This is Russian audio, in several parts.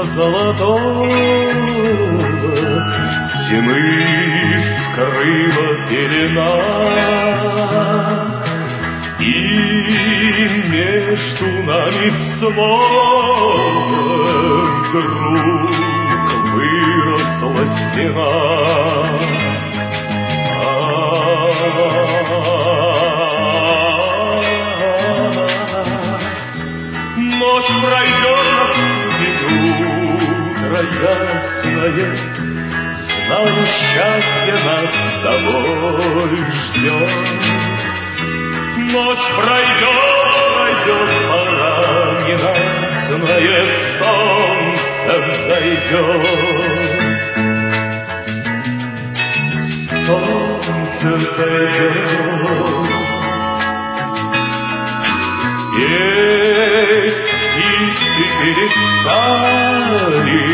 золотого зимы скрыла пелена, и между нами снова вдруг выросла стена. Ночь пройдет, утро ясное, знаю, счастье нас с тобой ждет. Ночь пройдет, пора ненастное, солнце взойдет. Солнце взойдет. Петь птицы перестали,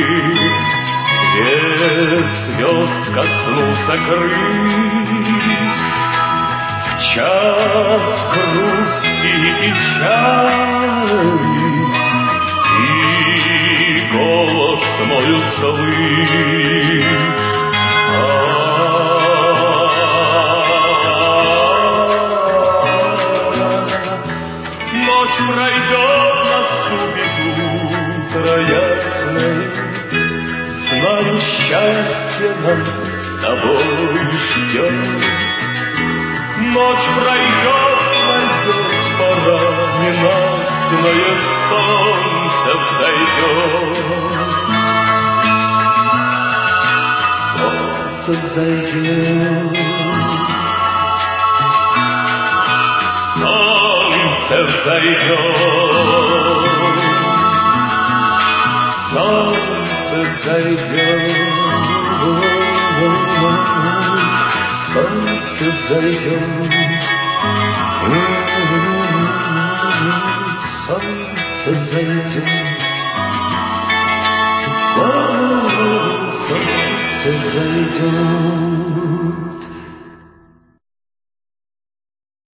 свет звезд коснулся крыль. В час грусти и печали и голос мой услышь. Ночь пройдет, наступит утро ясное, знаю, счастье нас с тобой ждет. Ночь пройдет, пора ненастное, солнце взойдет. Солнце взойдет. Солнце взойдет, солнце взойдет, солнце взойдет, солнце взойдет, солнце взойдет.